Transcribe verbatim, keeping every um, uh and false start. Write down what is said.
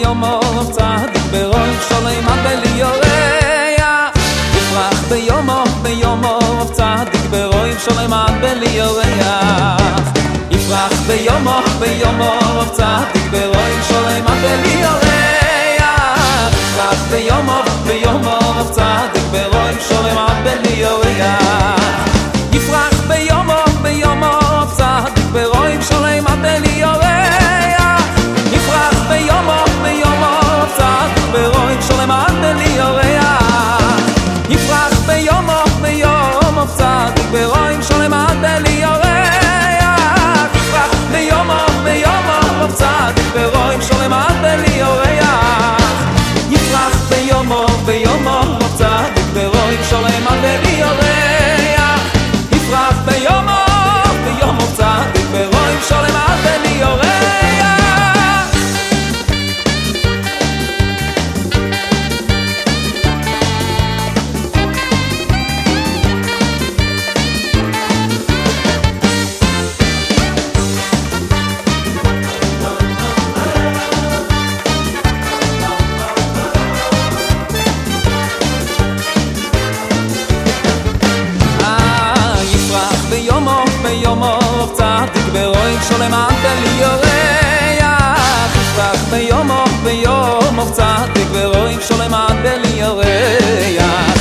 ביומו צדיק ברוך שולם עד בליוריה יפרח ביומו ביומו צדיק ברוך שולם עד בליוריה יפרח ביומו ביומו צדיק ברוך שולם עד בליוריה יפרח ביומו ביומו צדיק ברוך שולם עד בליוריה יפרח ביומו ביומו צדיק ברוך שולם עד בליוריה יפרח ביומו ביומו צדיק ברוך שולם עד בליוריה יפרח ביומו ביומו צדיק ברוך שולם עד בליוריה יפרח ביומו ביומו צדיק ברוך שולם עד בליוריה יפרח ביומו ביומו צדיק ברוך שולם עד בליוריה יפרח ביומו ביומו צדיק ברוך שולם עד בליוריה ביומו ביומו צדיק ברוך שולם עד בליוריה יפרח ביומו ביומו צדיק ברוך שולם עד בליוריה